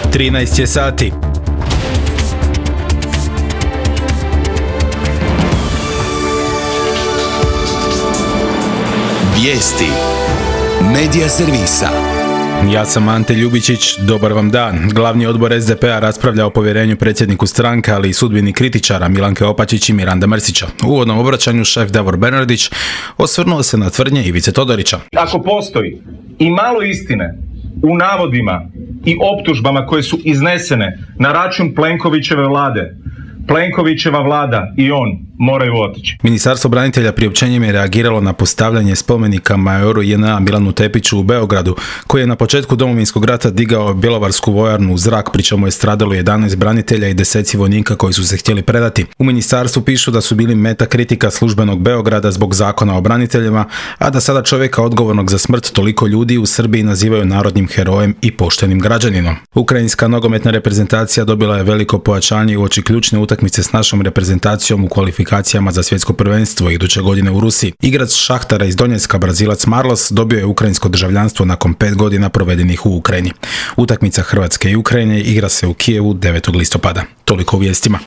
13 je sati. Vijesti Medija servisa. Ja sam Ante Ljubičić, dobar vam dan. Glavni odbor SDP-a raspravlja o povjerenju predsjedniku stranke, ali i sudbini kritičara Milanke Opačić i Miranda Mrsića. U uvodnom obraćanju šef Davor Bernardić osvrnuo se na tvrdnje Ivice Todorića. Ako postoji i malo istine u navodima i optužbama koje su iznesene na račun Plenkovićeve vlade, Plenkovićeva vlada i on moraju otići. Ministarstvo branitelja priopćenjem je reagiralo na postavljanje spomenika majoru JNA Milanu Tepiću u Beogradu, koji je na početku Domovinskog rata digao Bjelovarsku vojarnu u zrak, pri čemu je stradalo 11 branitelja i deseci vojnika koji su se htjeli predati. U ministarstvu pišu da su bili meta kritika službenog Beograda zbog zakona o braniteljima, a da sada čovjeka odgovornog za smrt toliko ljudi u Srbiji nazivaju narodnim herojem i poštenim građaninom. Ukrajinska nogometna reprezentacija dobila je veliko pojačanje uoči ključne utakmice s našom reprezentacijom u kvalifikacijama za svjetsko prvenstvo iduće godine u Rusiji. Igrač Šahtara iz Donjecka, Brazilac Marlos, dobio je ukrajinsko državljanstvo nakon 5 godina provedenih u Ukrajini. Utakmica Hrvatske i Ukrajine igra se u Kijevu 9. listopada. Toliko u vijestima.